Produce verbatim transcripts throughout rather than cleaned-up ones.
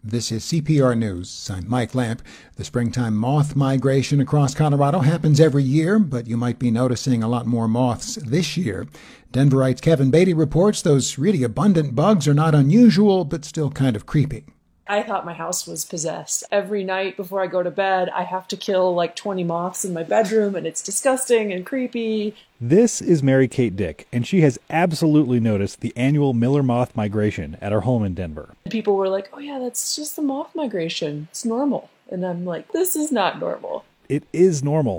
This is C P R News. I'm Mike Lamp. The springtime moth migration across Colorado happens every year, but you might be noticing a lot more moths this year. Denverite's Kevin Beatty reports those really abundant bugs are not unusual, but still kind of creepy. I thought my house was possessed. Every night before I go to bed, I have to kill like twenty moths in my bedroom, and it's disgusting and creepy. This is Mary Kate Dick, and she has absolutely noticed the annual Miller moth migration at her home in Denver. People were like, oh yeah, that's just the moth migration. It's normal. And I'm like, this is not normal. It is normal.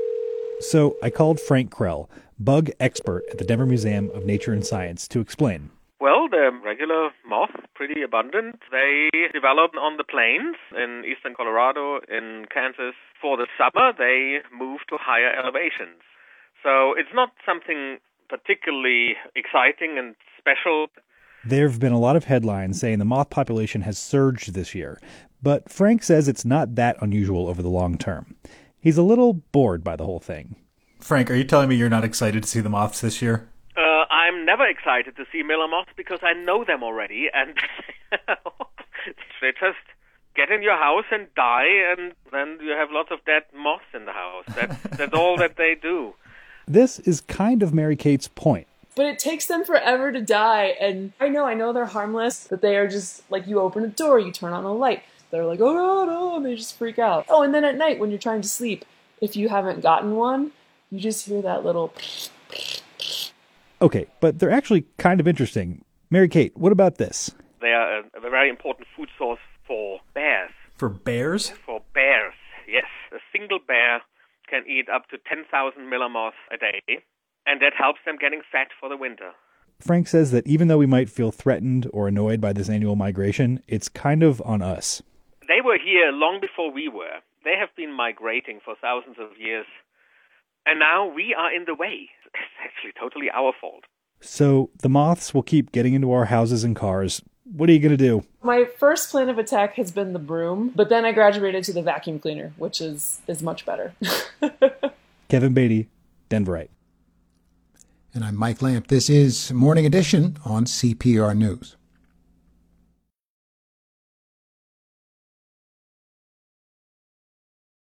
So I called Frank Krell, bug expert at the Denver Museum of Nature and Science, to explain. Well, the regular moth, pretty abundant. They develop on the plains in eastern Colorado, in Kansas. For the summer, they move to higher elevations. So it's not something particularly exciting and special. There have been a lot of headlines saying the moth population has surged this year, but Frank says it's not that unusual over the long term. He's a little bored by the whole thing. Frank, are you telling me you're not excited to see the moths this year? Uh, I'm never excited to see Miller moths because I know them already, and they just get in your house and die, and then you have lots of dead moths in the house. That's, that's all that they do. This is kind of Mary Kate's point. But it takes them forever to die, and I know, I know they're harmless, but they are just, like, you open a door, you turn on a light, they're like, oh no, no, and they just freak out. Oh, and then at night when you're trying to sleep, if you haven't gotten one, you just hear that little... Okay, but they're actually kind of interesting. Mary Kate, what about this? They are a, a very important food source for bears. For bears? For bears, yes. A single bear can eat up to ten thousand Miller moths a day, and that helps them getting fat for the winter. Frank says that even though we might feel threatened or annoyed by this annual migration, it's kind of on us. They were here long before we were. They have been migrating for thousands of years. And now we are in the way. It's actually totally our fault. So the moths will keep getting into our houses and cars. What are you going to do? My first plan of attack has been the broom, but then I graduated to the vacuum cleaner, which is, is much better. Kevin Beatty, Denverite. And I'm Mike Lamp. This is Morning Edition on C P R News.